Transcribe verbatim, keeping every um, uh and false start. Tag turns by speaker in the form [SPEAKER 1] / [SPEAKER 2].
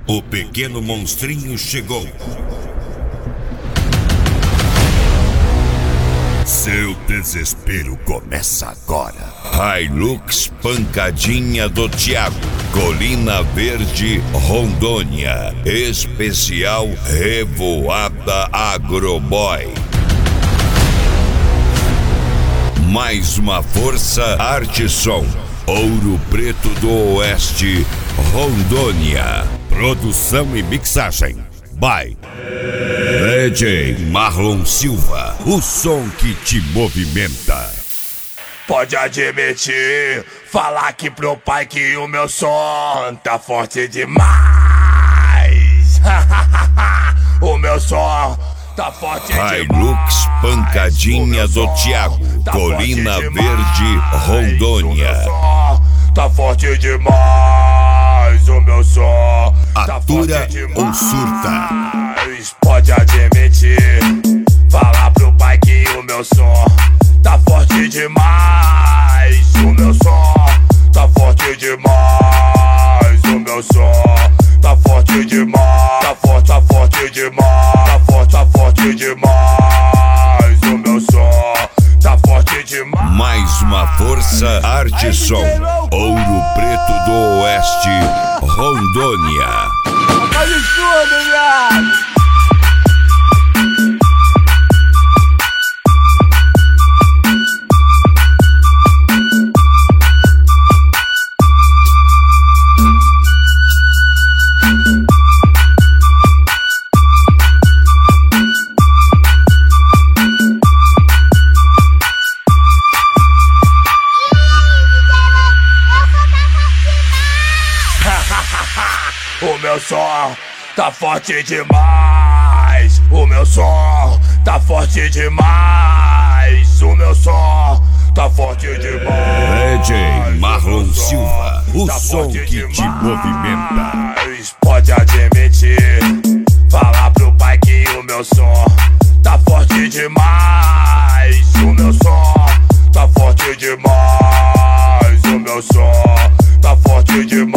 [SPEAKER 1] O pequeno monstrinho chegou. Seu desespero começa agora. Hilux Pancadinha do Thiago, Colina Verde, Rondônia. Especial Revoada Agroboy. Mais uma força Arteson, Ouro Preto do Oeste, Rondônia. Produção e mixagem by D J Marlon Silva, o som que te movimenta.
[SPEAKER 2] Pode admitir, falar aqui pro pai que o meu som tá forte demais. O meu som tá forte demais.
[SPEAKER 1] Hilux Pancadinha do Thiago,
[SPEAKER 2] tá
[SPEAKER 1] Colina Verde, Rondônia.
[SPEAKER 2] O meu som tá forte demais. O meu som tá
[SPEAKER 1] Atura
[SPEAKER 2] forte demais.
[SPEAKER 1] ou surta?
[SPEAKER 2] Pode admitir, falar pro pai que o meu som tá forte demais. O meu som tá forte demais. O meu som tá forte demais. Tá forte, tá forte demais. Tá forte, tá forte demais. O meu som tá forte demais.
[SPEAKER 1] Mais uma força Arteson, Ouro Preto do Oeste, Rondônia.
[SPEAKER 2] Faz tudo, viado. O meu som tá forte demais. O meu som tá forte demais. O meu som tá forte demais.
[SPEAKER 1] D J Marlon Silva, o
[SPEAKER 2] tá
[SPEAKER 1] som que
[SPEAKER 2] demais.
[SPEAKER 1] te movimenta.
[SPEAKER 2] Pode admitir, falar pro pai que o meu som tá forte demais. O meu som tá forte demais. O meu som tá forte demais.